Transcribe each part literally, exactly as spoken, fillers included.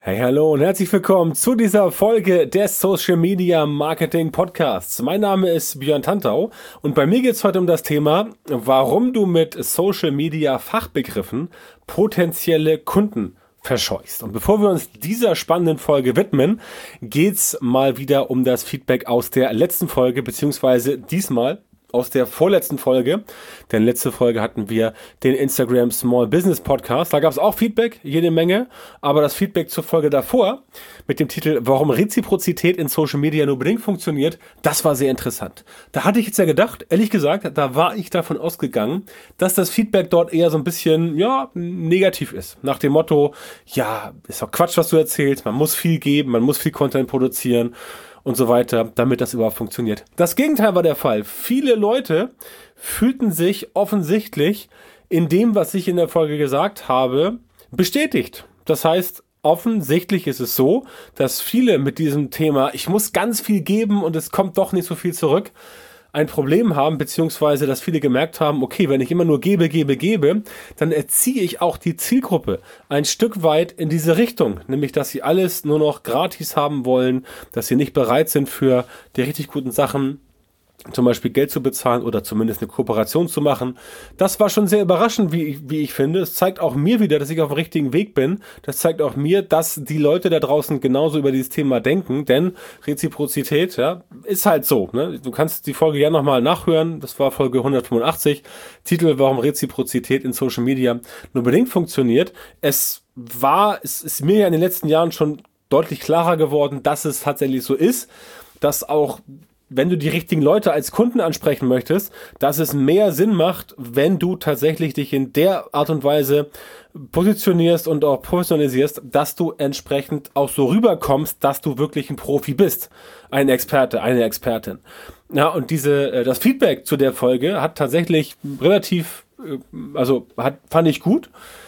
Hey, hallo und herzlich willkommen zu dieser Folge des Social Media Marketing Podcasts. Mein Name ist Björn Tantau und bei mir geht es heute um das Thema, warum du mit Social Media Fachbegriffen potenzielle Kunden verscheuchst. Und bevor wir uns dieser spannenden Folge widmen, geht's mal wieder um das Feedback aus der letzten Folge, beziehungsweise diesmal aus der vorletzten Folge, denn letzte Folge hatten wir den Instagram Small Business Podcast, da gab es auch Feedback, jede Menge, aber das Feedback zur Folge davor mit dem Titel Warum Reziprozität in Social Media nur bedingt funktioniert, das war sehr interessant. Da hatte ich jetzt ja gedacht, ehrlich gesagt, da war ich davon ausgegangen, dass das Feedback dort eher so ein bisschen, ja, negativ ist. Nach dem Motto, ja, ist doch Quatsch, was du erzählst, man muss viel geben, man muss viel Content produzieren und so weiter, damit das überhaupt funktioniert. Das Gegenteil war der Fall. Viele Leute fühlten sich offensichtlich in dem, was ich in der Folge gesagt habe, bestätigt. Das heißt, offensichtlich ist es so, dass viele mit diesem Thema, ich muss ganz viel geben und es kommt doch nicht so viel zurück, ein Problem haben, beziehungsweise dass viele gemerkt haben, okay, wenn ich immer nur gebe, gebe, gebe, dann erziehe ich auch die Zielgruppe ein Stück weit in diese Richtung, nämlich dass sie alles nur noch gratis haben wollen, dass sie nicht bereit sind für die richtig guten Sachen, zum Beispiel Geld zu bezahlen oder zumindest eine Kooperation zu machen. Das war schon sehr überraschend, wie ich, wie ich finde. Es zeigt auch mir wieder, dass ich auf dem richtigen Weg bin. Das zeigt auch mir, dass die Leute da draußen genauso über dieses Thema denken, denn Reziprozität, ja, ist halt so, ne? Du kannst die Folge gerne nochmal nachhören. Das war Folge hundertfünfundachtzig. Titel, warum Reziprozität in Social Media nur bedingt funktioniert. Es war, es ist mir ja in den letzten Jahren schon deutlich klarer geworden, dass es tatsächlich so ist, dass auch wenn du die richtigen Leute als Kunden ansprechen möchtest, dass es mehr Sinn macht, wenn du tatsächlich dich in der Art und Weise positionierst und auch professionalisierst, dass du entsprechend auch so rüberkommst, dass du wirklich ein Profi bist. Ein Experte, eine Expertin. Ja, und diese, das Feedback zu der Folge hat tatsächlich relativ, also hat, fand ich gut.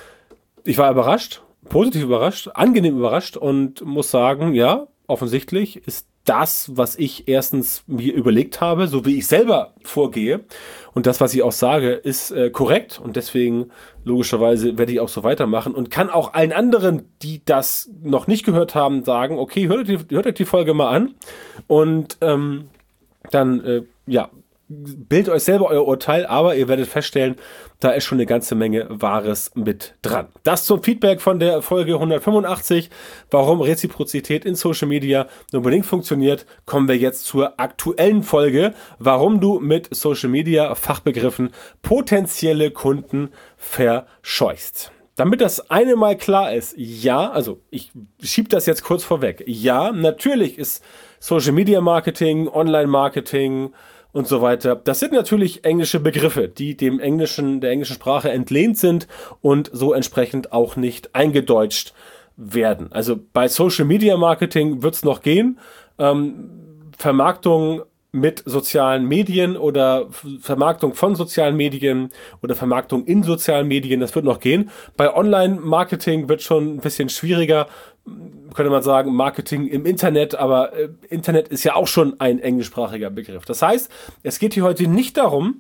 Ich war überrascht, positiv überrascht, angenehm überrascht und muss sagen, ja, offensichtlich ist das, was ich erstens mir überlegt habe, so wie ich selber vorgehe und das, was ich auch sage, ist äh, korrekt und deswegen logischerweise werde ich auch so weitermachen und kann auch allen anderen, die das noch nicht gehört haben, sagen, okay, hört euch die, hört euch die Folge mal an und ähm, dann, äh, ja, bildet euch selber euer Urteil, aber ihr werdet feststellen, da ist schon eine ganze Menge Wahres mit dran. Das zum Feedback von der Folge hundertfünfundachtzig, warum Reziprozität in Social Media nur bedingt funktioniert, kommen wir jetzt zur aktuellen Folge, warum du mit Social Media Fachbegriffen potenzielle Kunden verscheuchst. Damit das eine mal klar ist, ja, also ich schiebe das jetzt kurz vorweg, ja, natürlich ist Social Media Marketing, Online Marketing und so weiter. Das sind natürlich englische Begriffe, die dem englischen, der englischen Sprache entlehnt sind und so entsprechend auch nicht eingedeutscht werden. Also bei Social Media Marketing wird es noch gehen. Ähm, Vermarktung mit sozialen Medien oder Vermarktung von sozialen Medien oder Vermarktung in sozialen Medien, das wird noch gehen. Bei Online-Marketing wird schon ein bisschen schwieriger, könnte man sagen, Marketing im Internet, aber äh, Internet ist ja auch schon ein englischsprachiger Begriff. Das heißt, es geht hier heute nicht darum,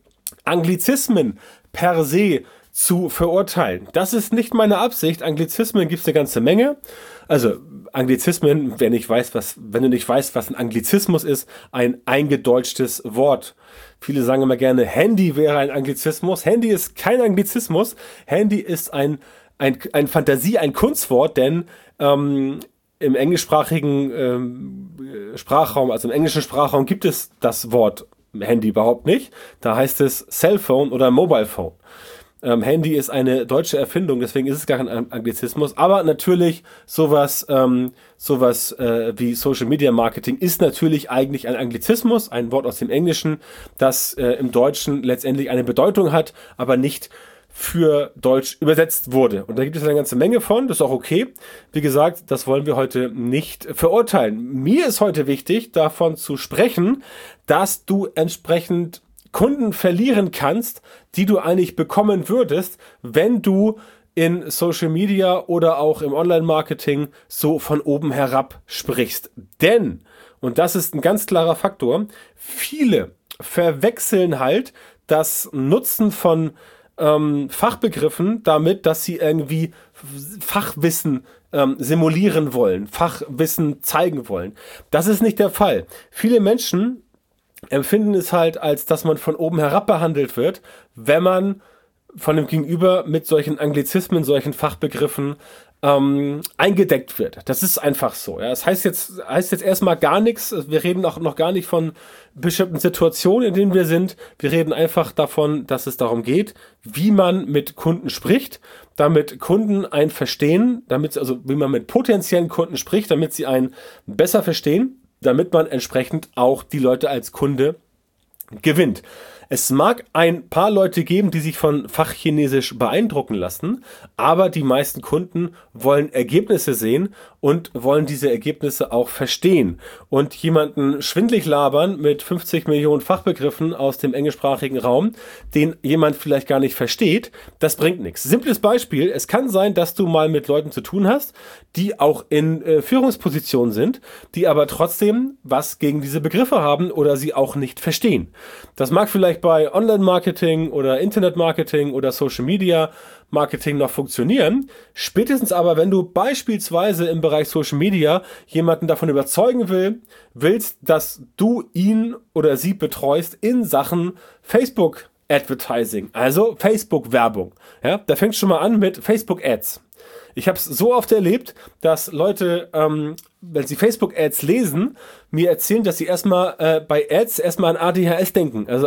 Anglizismen per se zu verurteilen. Das ist nicht meine Absicht. Anglizismen gibt es eine ganze Menge. Also Anglizismen, wer nicht weiß, was, wenn du nicht weißt, was ein Anglizismus ist, ein eingedeutschtes Wort. Viele sagen immer gerne, Handy wäre ein Anglizismus. Handy ist kein Anglizismus. Handy ist ein Ein, ein Fantasie, ein Kunstwort, denn ähm, im englischsprachigen ähm, Sprachraum, also im englischen Sprachraum gibt es das Wort Handy überhaupt nicht. Da heißt es Cellphone oder Mobile Phone. Ähm, Handy ist eine deutsche Erfindung, deswegen ist es gar kein Anglizismus. Aber natürlich sowas, ähm, sowas äh, wie Social Media Marketing ist natürlich eigentlich ein Anglizismus, ein Wort aus dem Englischen, das äh, im Deutschen letztendlich eine Bedeutung hat, aber nicht für Deutsch übersetzt wurde. Und da gibt es eine ganze Menge von, das ist auch okay. Wie gesagt, das wollen wir heute nicht verurteilen. Mir ist heute wichtig, davon zu sprechen, dass du entsprechend Kunden verlieren kannst, die du eigentlich bekommen würdest, wenn du in Social Media oder auch im Online-Marketing so von oben herab sprichst. Denn, und das ist ein ganz klarer Faktor, viele verwechseln halt das Nutzen von ähm, Fachbegriffen damit, dass sie irgendwie Fachwissen ähm, simulieren wollen, Fachwissen zeigen wollen. Das ist nicht der Fall. Viele Menschen empfinden es halt, als dass man von oben herab behandelt wird, wenn man von dem Gegenüber mit solchen Anglizismen, solchen Fachbegriffen ähm, eingedeckt wird. Das ist einfach so. Ja. Das heißt jetzt, heißt jetzt erstmal gar nichts. Wir reden auch noch gar nicht von bestimmten Situationen, in denen wir sind. Wir reden einfach davon, dass es darum geht, wie man mit Kunden spricht, damit Kunden einen verstehen, damit, also wie man mit potenziellen Kunden spricht, damit sie einen besser verstehen, damit man entsprechend auch die Leute als Kunde gewinnt. Es mag ein paar Leute geben, die sich von Fachchinesisch beeindrucken lassen, aber die meisten Kunden wollen Ergebnisse sehen und wollen diese Ergebnisse auch verstehen. Und jemanden schwindlig labern mit fünfzig Millionen Fachbegriffen aus dem englischsprachigen Raum, den jemand vielleicht gar nicht versteht, das bringt nichts. Simples Beispiel, es kann sein, dass du mal mit Leuten zu tun hast, die auch in äh, Führungspositionen sind, die aber trotzdem was gegen diese Begriffe haben oder sie auch nicht verstehen. Das mag vielleicht bei Online-Marketing oder Internet-Marketing oder Social-Media-Marketing noch funktionieren. Spätestens aber, wenn du beispielsweise im Bereich Social-Media jemanden davon überzeugen will, willst, dass du ihn oder sie betreust in Sachen Facebook-Advertising, also Facebook-Werbung. Ja, da fängt schon mal an mit Facebook-Ads. Ich habe es so oft erlebt, dass Leute, ähm, wenn sie Facebook-Ads lesen, mir erzählen, dass sie erstmal äh, bei Ads erstmal an A D H S denken, also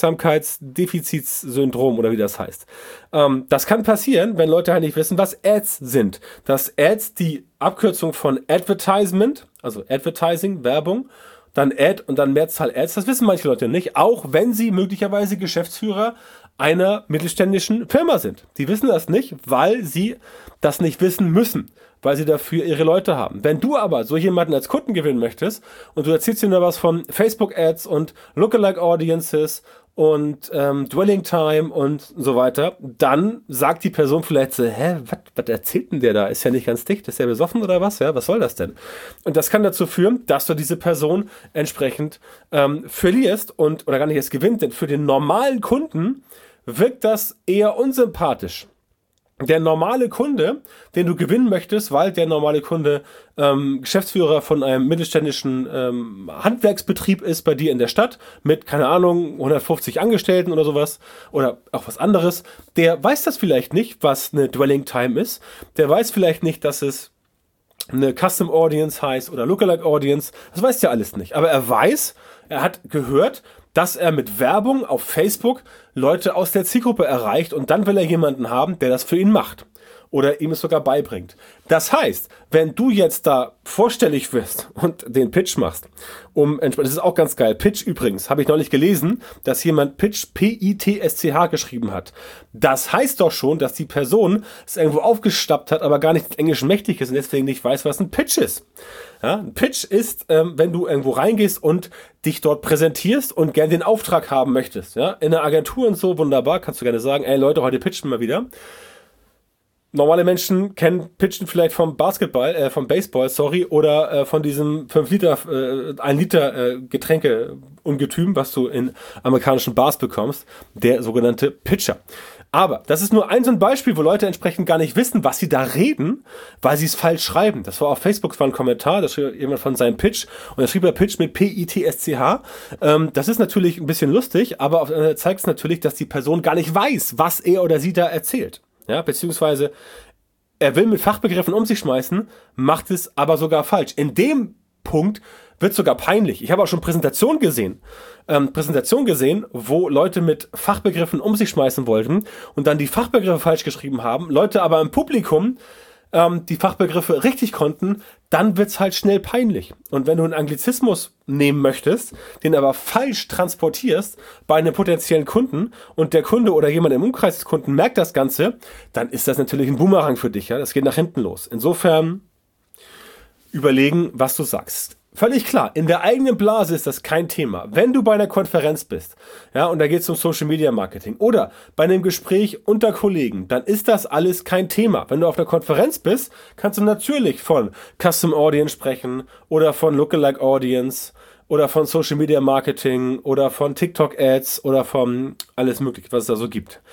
Aufmerksamkeitsdefizitsyndrom oder wie das heißt. Ähm, das kann passieren, wenn Leute halt nicht wissen, was Ads sind. Dass Ads die Abkürzung von Advertisement, also Advertising, Werbung, dann Ad und dann Mehrzahl Ads, das wissen manche Leute nicht, auch wenn sie möglicherweise Geschäftsführer einer mittelständischen Firma sind. Die wissen das nicht, weil sie das nicht wissen müssen, weil sie dafür ihre Leute haben. Wenn du aber so jemanden als Kunden gewinnen möchtest und du erzählst ihm da was von Facebook-Ads und Lookalike Audiences und ähm, Dwelling Time und so weiter, dann sagt die Person vielleicht so, hä, was erzählt denn der da? Ist ja nicht ganz dicht, ist der besoffen oder was? Ja, was soll das denn? Und das kann dazu führen, dass du diese Person entsprechend ähm, verlierst und, oder gar nicht erst gewinnt, denn für den normalen Kunden wirkt das eher unsympathisch. Der normale Kunde, den du gewinnen möchtest, weil der normale Kunde ähm, Geschäftsführer von einem mittelständischen ähm, Handwerksbetrieb ist bei dir in der Stadt mit, keine Ahnung, hundertfünfzig Angestellten oder sowas oder auch was anderes, der weiß das vielleicht nicht, was eine Dwelling Time ist. Der weiß vielleicht nicht, dass es eine Custom Audience heißt oder Lookalike Audience. Das weiß der alles nicht. Aber er weiß, er hat gehört, dass er mit Werbung auf Facebook Leute aus der Zielgruppe erreicht und dann will er jemanden haben, der das für ihn macht oder ihm es sogar beibringt. Das heißt, wenn du jetzt da vorstellig wirst und den Pitch machst, um, das ist auch ganz geil, Pitch übrigens, habe ich neulich gelesen, dass jemand Pitch, P I T S C H geschrieben hat. Das heißt doch schon, dass die Person es irgendwo aufgeschnappt hat, aber gar nicht englisch mächtig ist und deswegen nicht weiß, was ein Pitch ist. Ja, ein Pitch ist, ähm, wenn du irgendwo reingehst und dich dort präsentierst und gern den Auftrag haben möchtest. Ja, in der Agentur und so, wunderbar, kannst du gerne sagen, ey Leute, heute pitchen wir wieder. Normale Menschen kennen Pitchen vielleicht vom Basketball, äh, vom Baseball, sorry, oder äh, von diesem fünf Liter, äh, ein Liter äh, Getränke-Ungetüm, was du in amerikanischen Bars bekommst, der sogenannte Pitcher. Aber das ist nur ein so ein Beispiel, wo Leute entsprechend gar nicht wissen, was sie da reden, weil sie es falsch schreiben. Das war auf Facebook, das war ein Kommentar, da schrieb jemand von seinem Pitch und da schrieb er Pitch mit P I T S C H. Ähm, das ist natürlich ein bisschen lustig, aber auf, äh, zeigt es natürlich, dass die Person gar nicht weiß, was er oder sie da erzählt. Ja, beziehungsweise er will mit Fachbegriffen um sich schmeißen, macht es aber sogar falsch. In dem Punkt wird sogar peinlich. Ich habe auch schon Präsentationen gesehen, ähm, Präsentationen gesehen, wo Leute mit Fachbegriffen um sich schmeißen wollten und dann die Fachbegriffe falsch geschrieben haben, Leute aber im Publikum ähm, die Fachbegriffe richtig konnten, dann wird's halt schnell peinlich. Und wenn du einen Anglizismus nehmen möchtest, den aber falsch transportierst bei einem potenziellen Kunden und der Kunde oder jemand im Umkreis des Kunden merkt das Ganze, dann ist das natürlich ein Boomerang für dich. Ja? Das geht nach hinten los. Insofern überlegen, was du sagst. Völlig klar, in der eigenen Blase ist das kein Thema. Wenn du bei einer Konferenz bist, ja, und da geht es um Social Media Marketing oder bei einem Gespräch unter Kollegen, dann ist das alles kein Thema. Wenn du auf einer Konferenz bist, kannst du natürlich von Custom Audience sprechen oder von Lookalike Audience oder von Social Media Marketing oder von TikTok Ads oder von alles mögliche, was es da so gibt.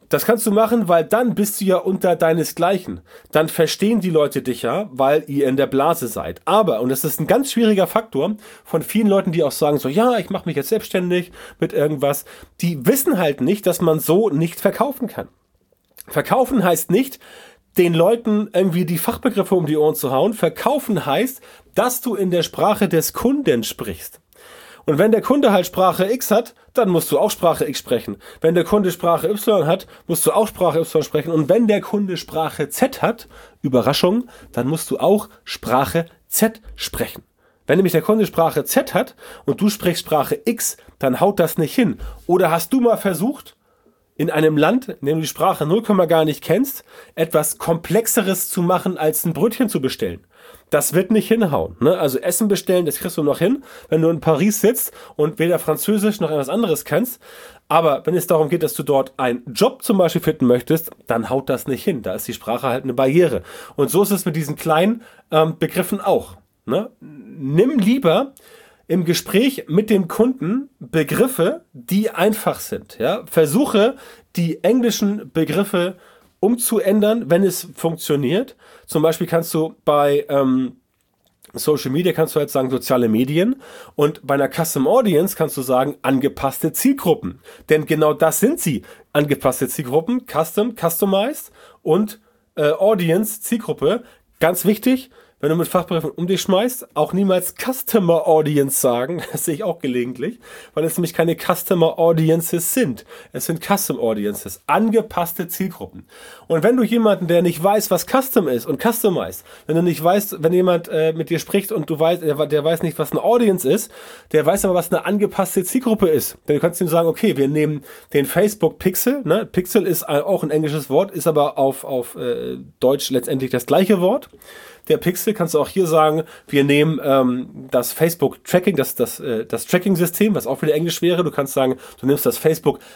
Das kannst du machen, weil dann bist du ja unter deinesgleichen. Dann verstehen die Leute dich ja, weil ihr in der Blase seid. Aber, und das ist ein ganz schwieriger Faktor von vielen Leuten, die auch sagen so, ja, ich mache mich jetzt selbstständig mit irgendwas. Die wissen halt nicht, dass man so nicht verkaufen kann. Verkaufen heißt nicht, den Leuten irgendwie die Fachbegriffe um die Ohren zu hauen. Verkaufen heißt, dass du in der Sprache des Kunden sprichst. Und wenn der Kunde halt Sprache X hat, dann musst du auch Sprache X sprechen. Wenn der Kunde Sprache Y hat, musst du auch Sprache Y sprechen. Und wenn der Kunde Sprache Z hat, Überraschung, dann musst du auch Sprache Z sprechen. Wenn nämlich der Kunde Sprache Z hat und du sprichst Sprache X, dann haut das nicht hin. Oder hast du mal versucht, in einem Land, in dem du die Sprache null Komma gar nicht kennst, etwas Komplexeres zu machen, als ein Brötchen zu bestellen? Das wird nicht hinhauen. Ne? Also Essen bestellen, das kriegst du noch hin, wenn du in Paris sitzt und weder Französisch noch etwas anderes kannst. Aber wenn es darum geht, dass du dort einen Job zum Beispiel finden möchtest, dann haut das nicht hin. Da ist die Sprache halt eine Barriere. Und so ist es mit diesen kleinen ähm, Begriffen auch. Ne? Nimm lieber im Gespräch mit dem Kunden Begriffe, die einfach sind. Ja? Versuche, die englischen Begriffe umzuändern, wenn es funktioniert. Zum Beispiel kannst du bei ähm, Social Media kannst du halt sagen soziale Medien und bei einer Custom Audience kannst du sagen angepasste Zielgruppen. Denn genau das sind sie. Angepasste Zielgruppen, Custom, Customized und äh, Audience, Zielgruppe. Ganz wichtig, wenn du mit Fachbegriffen um dich schmeißt, auch niemals Customer Audience sagen. Das sehe ich auch gelegentlich, weil es nämlich keine Customer Audiences sind. Es sind Custom Audiences, angepasste Zielgruppen. Und wenn du jemanden, der nicht weiß, was Custom ist und Customized, wenn du nicht weißt, wenn jemand äh, mit dir spricht und du weißt, der, der weiß nicht, was eine Audience ist, der weiß aber, was eine angepasste Zielgruppe ist. Dann kannst du ihm sagen, okay, wir nehmen den Facebook Pixel, ne? Pixel ist auch ein englisches Wort, ist aber auf, auf äh, Deutsch letztendlich das gleiche Wort. Der Pixel kannst du auch hier sagen, wir nehmen ähm, das Facebook-Tracking, das, das, äh, das Tracking-System, was auch wieder Englisch wäre. Du kannst sagen, du nimmst das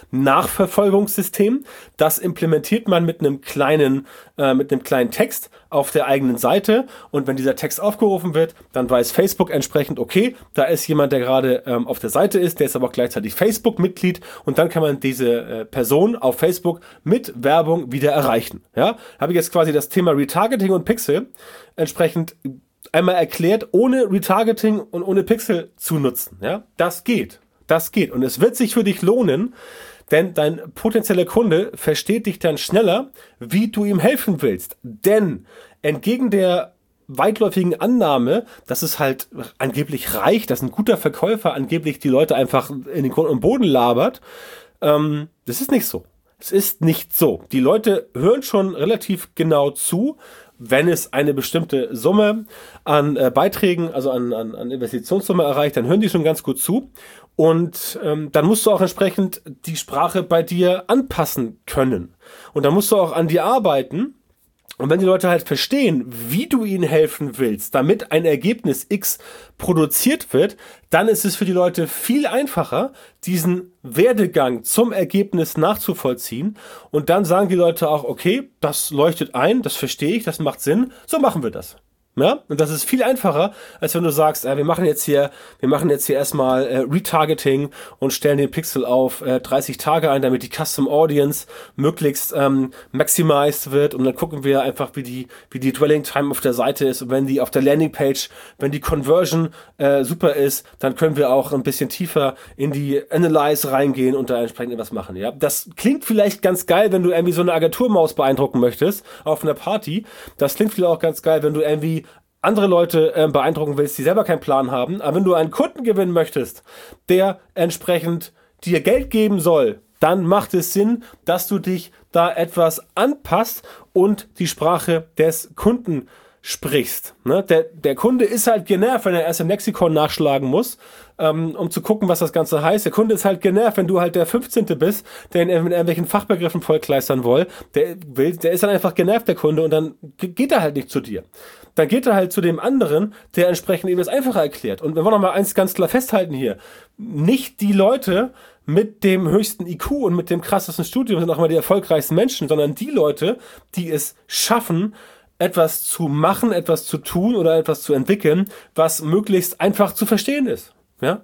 Facebook-Nachverfolgungssystem. Das implementiert man mit einem kleinen, äh, mit einem kleinen Text auf der eigenen Seite. Und wenn dieser Text aufgerufen wird, dann weiß Facebook entsprechend, okay, da ist jemand, der gerade ähm, auf der Seite ist, der ist aber auch gleichzeitig Facebook-Mitglied. Und dann kann man diese äh, Person auf Facebook mit Werbung wieder erreichen. Ja, habe ich jetzt quasi das Thema Retargeting und Pixel entsprechend einmal erklärt, ohne Retargeting und ohne Pixel zu nutzen. Ja, das geht. Das geht. Und es wird sich für dich lohnen, denn dein potenzieller Kunde versteht dich dann schneller, wie du ihm helfen willst. Denn entgegen der weitläufigen Annahme, dass es halt angeblich reicht, dass ein guter Verkäufer angeblich die Leute einfach in den Grund und Boden labert, ähm, das ist nicht so. Es ist nicht so. Die Leute hören schon relativ genau zu, wenn es eine bestimmte Summe an äh, Beiträgen, also an, an, an Investitionssumme erreicht, dann hören die schon ganz gut zu. Und ähm, dann musst du auch entsprechend die Sprache bei dir anpassen können. Und dann musst du auch an dir arbeiten. Und wenn die Leute halt verstehen, wie du ihnen helfen willst, damit ein Ergebnis X produziert wird, dann ist es für die Leute viel einfacher, diesen Werdegang zum Ergebnis nachzuvollziehen. Und dann sagen die Leute auch, okay, das leuchtet ein, das verstehe ich, das macht Sinn, so machen wir das. Ja? Und das ist viel einfacher, als wenn du sagst, äh, wir machen jetzt hier, wir machen jetzt hier erstmal äh, Retargeting und stellen den Pixel auf äh, dreißig Tage ein, damit die Custom Audience möglichst ähm, maximized wird. Und dann gucken wir einfach, wie die, wie die Dwelling Time auf der Seite ist. Und wenn die auf der Landingpage, wenn die Conversion äh, super ist, dann können wir auch ein bisschen tiefer in die Analyze reingehen und da entsprechend etwas machen. Ja, das klingt vielleicht ganz geil, wenn du irgendwie so eine Agenturmaus beeindrucken möchtest auf einer Party. Das klingt vielleicht auch ganz geil, wenn du irgendwie andere Leute äh, beeindrucken willst, die selber keinen Plan haben. Aber wenn du einen Kunden gewinnen möchtest, der entsprechend dir Geld geben soll, dann macht es Sinn, dass du dich da etwas anpasst und die Sprache des Kunden sprichst. Ne? Der, der Kunde ist halt genervt, wenn er erst im Lexikon nachschlagen muss, ähm, um zu gucken, was das Ganze heißt. Der Kunde ist halt genervt, wenn du halt der fünfzehnte bist, der in irgendwelchen Fachbegriffen vollkleistern will. Der, will. der ist dann einfach genervt, der Kunde, und dann geht er halt nicht zu dir. Dann geht er halt zu dem anderen, der entsprechend ihm das einfacher erklärt. Und wir wollen noch mal eins ganz klar festhalten hier. Nicht die Leute mit dem höchsten I Q und mit dem krassesten Studium sind auch immer die erfolgreichsten Menschen, sondern die Leute, die es schaffen, etwas zu machen, etwas zu tun oder etwas zu entwickeln, was möglichst einfach zu verstehen ist. Ja?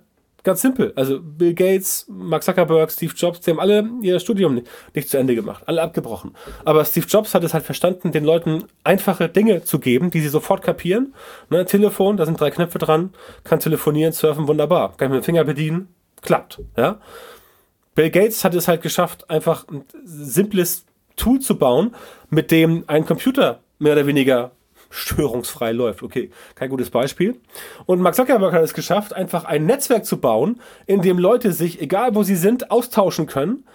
Ganz simpel. Also Bill Gates, Mark Zuckerberg, Steve Jobs, die haben alle ihr Studium nicht, nicht zu Ende gemacht, alle abgebrochen. Aber Steve Jobs hat es halt verstanden, den Leuten einfache Dinge zu geben, die sie sofort kapieren. Ne, Telefon, da sind drei Knöpfe dran, kann telefonieren, surfen, wunderbar. Kann ich mit dem Finger bedienen, klappt. Ja? Bill Gates hat es halt geschafft, einfach ein simples Tool zu bauen, mit dem ein Computer mehr oder weniger störungsfrei läuft. Okay, kein gutes Beispiel. Und Mark Zuckerberg hat es geschafft, einfach ein Netzwerk zu bauen, in dem Leute sich, egal wo sie sind, austauschen können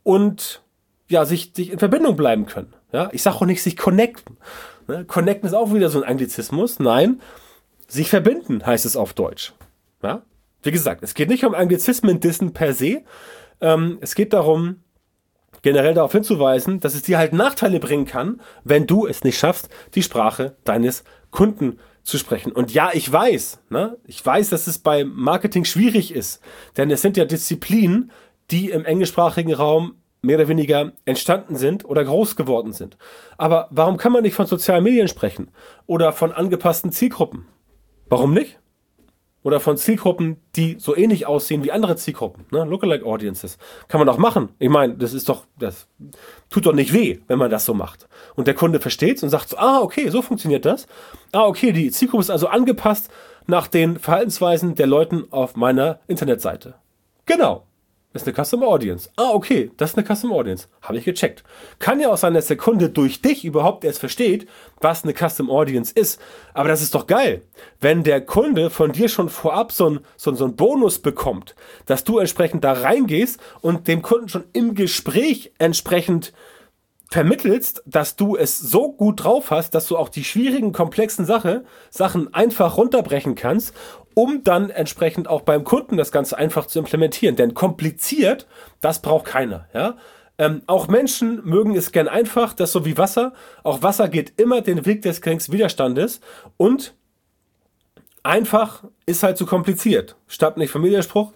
und ja, sich, sich in Verbindung bleiben können. Ja, ich sage auch nicht, sich connecten. Ne? Connecten ist auch wieder so ein Anglizismus. Nein, sich verbinden heißt es auf Deutsch. Ja? Wie gesagt, es geht nicht um Anglizismen dissen per se. Ähm, es geht darum, generell darauf hinzuweisen, dass es dir halt Nachteile bringen kann, wenn du es nicht schaffst, die Sprache deines Kunden zu sprechen. Und ja, ich weiß, ne, ich weiß, dass es bei Marketing schwierig ist, denn es sind ja Disziplinen, die im englischsprachigen Raum mehr oder weniger entstanden sind oder groß geworden sind. Aber warum kann man nicht von sozialen Medien sprechen oder von angepassten Zielgruppen? Warum nicht? Oder von Zielgruppen, die so ähnlich aussehen wie andere Zielgruppen, ne? Lookalike Audiences. Kann man auch machen. Ich meine, das ist doch, das tut doch nicht weh, wenn man das so macht. Und der Kunde versteht's und sagt so, ah, okay, so funktioniert das. Ah, okay, die Zielgruppe ist also angepasst nach den Verhaltensweisen der Leuten auf meiner Internetseite. Genau. Das ist eine Custom Audience. Ah, okay, das ist eine Custom Audience. Habe ich gecheckt. Kann ja auch sein, dass der Kunde durch dich überhaupt erst versteht, was eine Custom Audience ist. Aber das ist doch geil, wenn der Kunde von dir schon vorab so einen so, so einen Bonus bekommt, dass du entsprechend da reingehst und dem Kunden schon im Gespräch entsprechend vermittelst, dass du es so gut drauf hast, dass du auch die schwierigen, komplexen Sache, Sachen einfach runterbrechen kannst, um dann entsprechend auch beim Kunden das Ganze einfach zu implementieren. Denn kompliziert, das braucht keiner. Ja? Ähm, auch Menschen mögen es gern einfach, das ist so wie Wasser. Auch Wasser geht immer den Weg des geringsten Widerstandes und einfach ist halt zu kompliziert. Stammt nicht vom Widerspruch,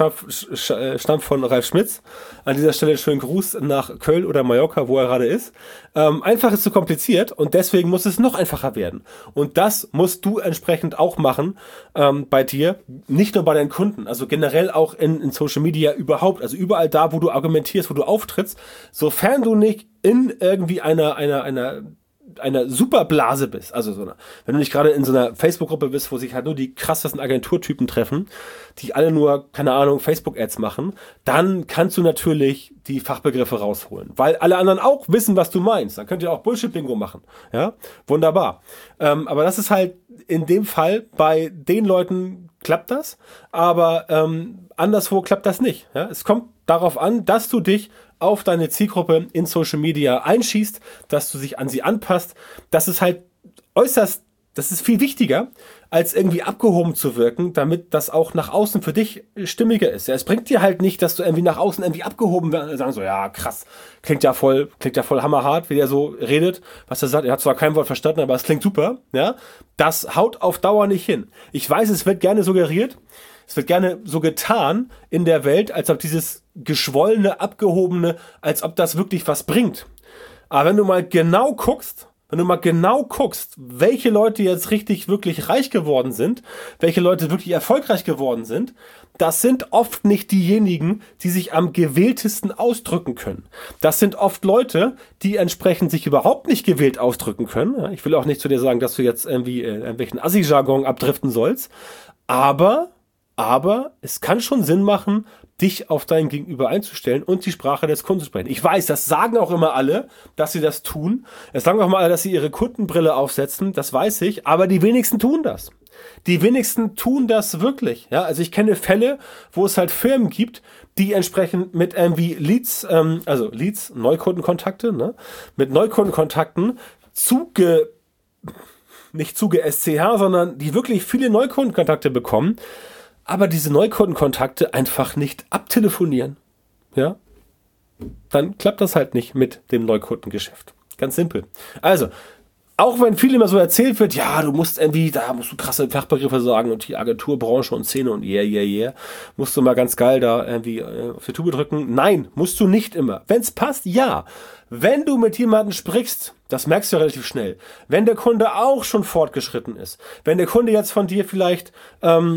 stammt von Ralf Schmitz. An dieser Stelle schönen Gruß nach Köln oder Mallorca, wo er gerade ist. Ähm, einfach ist zu kompliziert und deswegen muss es noch einfacher werden. Und das musst du entsprechend auch machen ähm, bei dir, nicht nur bei deinen Kunden, also generell auch in, in Social Media überhaupt, also überall da, wo du argumentierst, wo du auftrittst, sofern du nicht in irgendwie einer, einer, einer einer Superblase bist, also so eine, wenn du nicht gerade in so einer Facebook-Gruppe bist, wo sich halt nur die krassesten Agenturtypen treffen, die alle nur, keine Ahnung, Facebook-Ads machen, dann kannst du natürlich die Fachbegriffe rausholen, weil alle anderen auch wissen, was du meinst. Dann könnt ihr auch Bullshit-Bingo machen, ja, wunderbar. Ähm, aber das ist halt in dem Fall, bei den Leuten klappt das, aber ähm, anderswo klappt das nicht. Ja? Es kommt darauf an, dass du dich auf deine Zielgruppe in Social Media einschießt, dass du dich an sie anpasst. Das ist halt äußerst, das ist viel wichtiger, als irgendwie abgehoben zu wirken, damit das auch nach außen für dich stimmiger ist. Ja, es bringt dir halt nicht, dass du irgendwie nach außen irgendwie abgehoben wirst und sagen so, ja krass, klingt ja voll, klingt ja voll hammerhart, wie der so redet, was er sagt. Er hat zwar kein Wort verstanden, aber es klingt super. Ja, das haut auf Dauer nicht hin. Ich weiß, es wird gerne suggeriert, es wird gerne so getan in der Welt, als ob dieses geschwollene, abgehobene, als ob das wirklich was bringt. Aber wenn du mal genau guckst, wenn du mal genau guckst, welche Leute jetzt richtig, wirklich reich geworden sind, welche Leute wirklich erfolgreich geworden sind, das sind oft nicht diejenigen, die sich am gewähltesten ausdrücken können. Das sind oft Leute, die entsprechend sich überhaupt nicht gewählt ausdrücken können. Ich will auch nicht zu dir sagen, dass du jetzt irgendwie äh, irgendwelchen Assi-Jargon abdriften sollst, aber Aber es kann schon Sinn machen, dich auf dein Gegenüber einzustellen und die Sprache des Kunden zu sprechen. Ich weiß, das sagen auch immer alle, dass sie das tun. Es sagen auch mal alle, dass sie ihre Kundenbrille aufsetzen. Das weiß ich. Aber die wenigsten tun das. Die wenigsten tun das wirklich. Ja, also ich kenne Fälle, wo es halt Firmen gibt, die entsprechend mit irgendwie Leads, ähm, also Leads, Neukundenkontakte, ne, mit Neukundenkontakten zuge, nicht zuge S C H, sondern die wirklich viele Neukundenkontakte bekommen, aber diese Neukundenkontakte einfach nicht abtelefonieren, ja, dann klappt das halt nicht mit dem Neukundengeschäft. Ganz simpel. Also, auch wenn viel immer so erzählt wird, ja, du musst irgendwie, da musst du krasse Fachbegriffe sagen und die Agenturbranche und Szene und yeah, yeah, yeah, musst du mal ganz geil da irgendwie äh, auf die Tube drücken. Nein, musst du nicht immer. Wenn es passt, ja. Wenn du mit jemandem sprichst, das merkst du ja relativ schnell, wenn der Kunde auch schon fortgeschritten ist, wenn der Kunde jetzt von dir vielleicht ähm,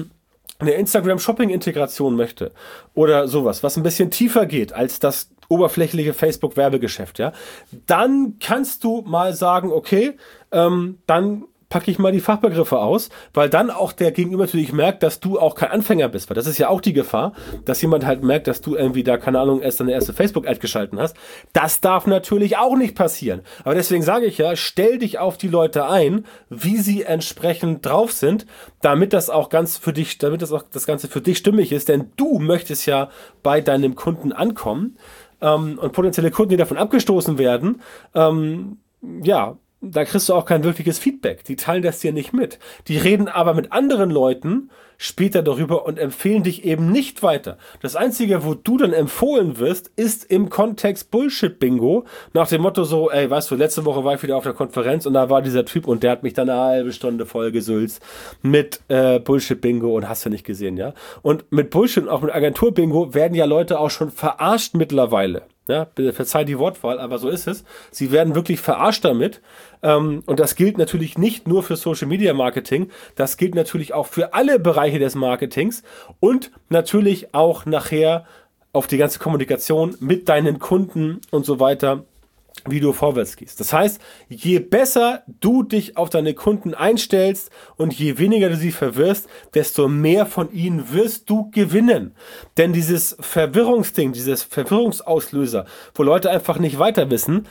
eine Instagram-Shopping-Integration möchte oder sowas, was ein bisschen tiefer geht als das oberflächliche Facebook-Werbegeschäft, ja, dann kannst du mal sagen, okay, ähm, dann packe ich mal die Fachbegriffe aus, weil dann auch der Gegenüber natürlich merkt, dass du auch kein Anfänger bist, weil das ist ja auch die Gefahr, dass jemand halt merkt, dass du irgendwie da, keine Ahnung, erst deine erste Facebook-Ad geschalten hast. Das darf natürlich auch nicht passieren. Aber deswegen sage ich ja, stell dich auf die Leute ein, wie sie entsprechend drauf sind, damit das auch ganz für dich, damit das auch das Ganze für dich stimmig ist, denn du möchtest ja bei deinem Kunden ankommen, ähm, und potenzielle Kunden, die davon abgestoßen werden, ähm, ja, da kriegst du auch kein wirkliches Feedback. Die teilen das dir nicht mit. Die reden aber mit anderen Leuten später darüber und empfehlen dich eben nicht weiter. Das Einzige, wo du dann empfohlen wirst, ist im Kontext Bullshit-Bingo. Nach dem Motto so, ey, weißt du, letzte Woche war ich wieder auf der Konferenz und da war dieser Typ und der hat mich dann eine halbe Stunde voll gesülzt mit äh, Bullshit-Bingo und hast du nicht gesehen, ja? Und mit Bullshit und auch mit Agentur-Bingo werden ja Leute auch schon verarscht mittlerweile. Ja, bitte verzeih die Wortwahl, aber so ist es. Sie werden wirklich verarscht damit. Ähm, und das gilt natürlich nicht nur für Social Media Marketing, das gilt natürlich auch für alle Bereiche des Marketings und natürlich auch nachher auf die ganze Kommunikation mit deinen Kunden und so weiter, wie du vorwärts gehst. Das heißt, je besser du dich auf deine Kunden einstellst und je weniger du sie verwirrst, desto mehr von ihnen wirst du gewinnen. Denn dieses Verwirrungsding, dieses Verwirrungsauslöser, wo Leute einfach nicht weiter wissen,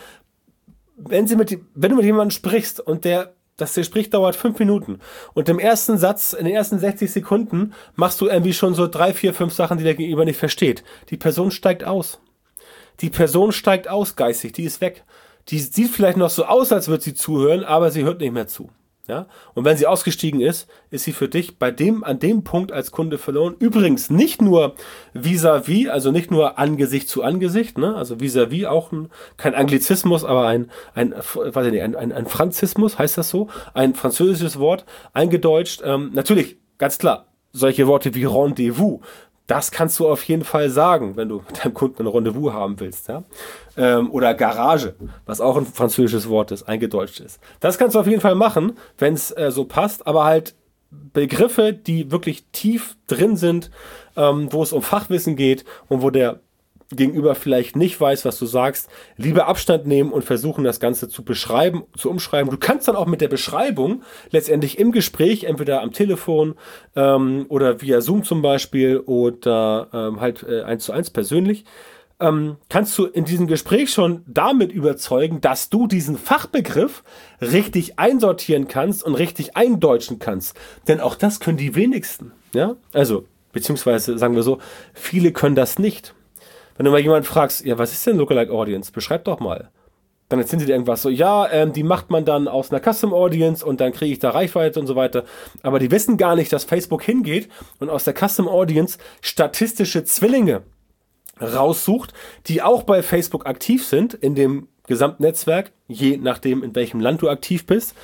wenn sie mit, wenn du mit jemandem sprichst und der das Gespräch dauert fünf Minuten und im ersten Satz, in den ersten sechzig Sekunden machst du irgendwie schon so drei, vier, fünf Sachen, die der Gegenüber nicht versteht. Die Person steigt aus. Die Person steigt aus geistig, die ist weg. Die sieht vielleicht noch so aus, als würde sie zuhören, aber sie hört nicht mehr zu. Ja? Und wenn sie ausgestiegen ist, ist sie für dich bei dem, an dem Punkt als Kunde verloren. Übrigens nicht nur vis-à-vis, also nicht nur Angesicht zu Angesicht, ne? Also vis-à-vis auch ein, kein Anglizismus, aber ein, ein, weiß ich nicht, ein, ein, ein Franzismus, heißt das so? Ein französisches Wort, eingedeutscht. Ähm, natürlich, ganz klar, solche Worte wie Rendezvous, das kannst du auf jeden Fall sagen, wenn du mit deinem Kunden ein Rendezvous haben willst. Ja? Ähm, oder Garage, was auch ein französisches Wort ist, eingedeutscht ist. Das kannst du auf jeden Fall machen, wenn es äh, so passt, aber halt Begriffe, die wirklich tief drin sind, ähm, wo es um Fachwissen geht und wo der Gegenüber vielleicht nicht weiß, was du sagst, lieber Abstand nehmen und versuchen, das Ganze zu beschreiben, zu umschreiben. Du kannst dann auch mit der Beschreibung letztendlich im Gespräch, entweder am Telefon ähm, oder via Zoom zum Beispiel oder ähm, halt äh, eins zu eins persönlich, ähm, kannst du in diesem Gespräch schon damit überzeugen, dass du diesen Fachbegriff richtig einsortieren kannst und richtig eindeutschen kannst. Denn auch das können die wenigsten. Ja? Also, beziehungsweise sagen wir so, viele können das nicht. Wenn du mal jemanden fragst, ja, was ist denn Lookalike Audience? Beschreib doch mal. Dann erzählen sie dir irgendwas so, ja, ähm, die macht man dann aus einer Custom Audience und dann kriege ich da Reichweite und so weiter. Aber die wissen gar nicht, dass Facebook hingeht und aus der Custom Audience statistische Zwillinge raussucht, die auch bei Facebook aktiv sind, in dem Gesamtnetzwerk, je nachdem, in welchem Land du aktiv bist.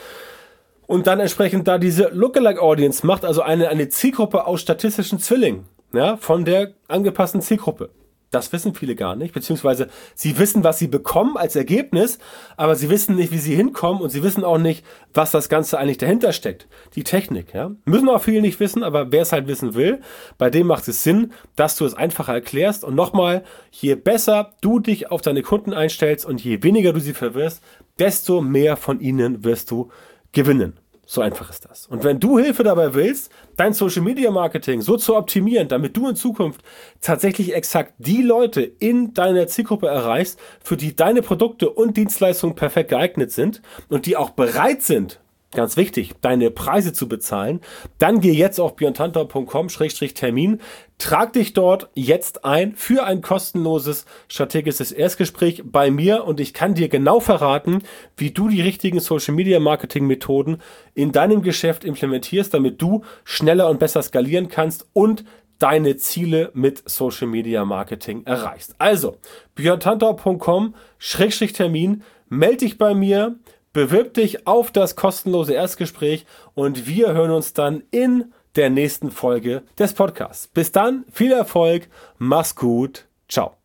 Und dann entsprechend da diese Lookalike Audience macht, also eine, eine Zielgruppe aus statistischen Zwillingen, ja, von der angepassten Zielgruppe. Das wissen viele gar nicht, beziehungsweise sie wissen, was sie bekommen als Ergebnis, aber sie wissen nicht, wie sie hinkommen und sie wissen auch nicht, was das Ganze eigentlich dahinter steckt. Die Technik, ja. Müssen auch viele nicht wissen, aber wer es halt wissen will, bei dem macht es Sinn, dass du es einfacher erklärst. Und nochmal, je besser du dich auf deine Kunden einstellst und je weniger du sie verwirrst, desto mehr von ihnen wirst du gewinnen. So einfach ist das. Und wenn du Hilfe dabei willst, dein Social Media Marketing so zu optimieren, damit du in Zukunft tatsächlich exakt die Leute in deiner Zielgruppe erreichst, für die deine Produkte und Dienstleistungen perfekt geeignet sind und die auch bereit sind, ganz wichtig, deine Preise zu bezahlen, dann geh jetzt auf björn tantau punkt com Schrägstrich Termin, trag dich dort jetzt ein für ein kostenloses strategisches Erstgespräch bei mir und ich kann dir genau verraten, wie du die richtigen Social Media Marketing Methoden in deinem Geschäft implementierst, damit du schneller und besser skalieren kannst und deine Ziele mit Social Media Marketing erreichst. Also, björn tantau punkt com Schrägstrich Termin, melde dich bei mir, bewirb dich auf das kostenlose Erstgespräch und wir hören uns dann in der nächsten Folge des Podcasts. Bis dann, viel Erfolg, mach's gut, ciao.